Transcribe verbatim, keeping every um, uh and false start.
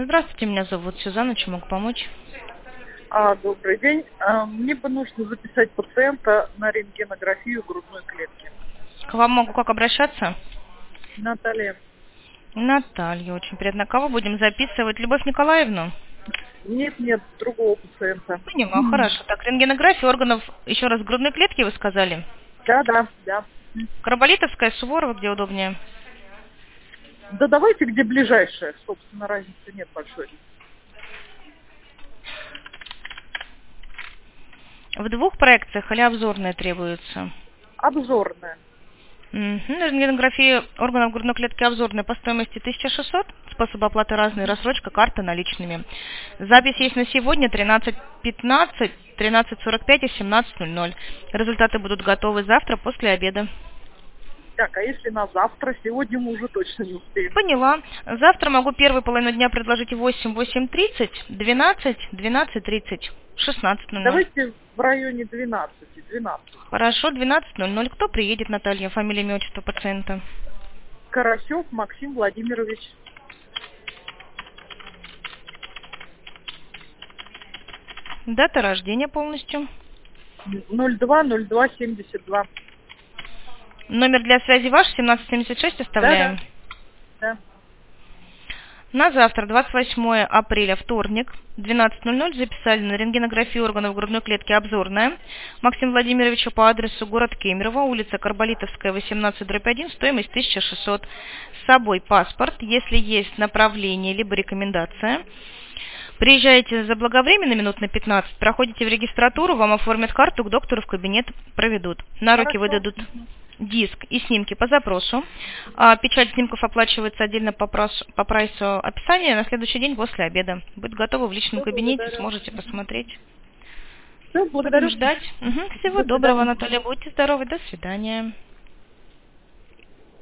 Здравствуйте, меня зовут Сюзанна, чем могу помочь? А, добрый день. А, мне бы нужно записать пациента на рентгенографию грудной клетки. К вам могу как обращаться? Наталья. Наталья, очень приятно. Кого будем записывать? Любовь Николаевну? Нет, нет, другого пациента. Поняла, хорошо. Так, рентгенография органов, еще раз, грудной клетки вы сказали? Да, да, да. Карболитовская, Суворова, где удобнее? Да давайте, где ближайшая. Собственно, разницы нет большой. В двух проекциях или обзорная требуется? Обзорная. Угу. Рентгенография органов грудной клетки обзорная по стоимости тысяча шестьсот. Способы оплаты разные, рассрочка, карта, наличными. Запись есть на сегодня тринадцать пятнадцать, тринадцать сорок пять и семнадцать ноль ноль. Результаты будут готовы завтра после обеда. Так, а если на завтра? Сегодня мы уже точно не успеем. Поняла. Завтра могу первую половину дня предложить восемь, восемь тридцать, двенадцать, двенадцать тридцать, шестнадцать ноль ноль. Давайте в районе двенадцати. двенадцать. Хорошо, двенадцать ноль ноль. Кто приедет, Наталья? Фамилия, имя, отчество пациента? Карасев Максим Владимирович. Дата рождения полностью. ноль два ноль два семьдесят два. Номер для связи ваш, семнадцать семьдесят шесть оставляем. Да, да. На завтра, двадцать восьмое апреля, вторник, двенадцать ноль ноль, записали на рентгенографию органов грудной клетки обзорная Максима Владимировича по адресу город Кемерово, улица Карболитовская, восемнадцать дробь один, стоимость тысяча шестьсот. С собой паспорт, если есть направление либо рекомендация. Приезжаете заблаговременно, минут на пятнадцать, проходите в регистратуру, вам оформят карту, к доктору в кабинет проведут. На руки Хорошо. выдадут диск и снимки по запросу. А печать снимков оплачивается отдельно по, прос- по прайсу описания на следующий день после обеда. Будет готово в личном Все, кабинете, благодарю. сможете посмотреть. Все, Будем благодарю. ждать. Угу. Всего До доброго, свидания. Наталья. Будьте здоровы. До свидания.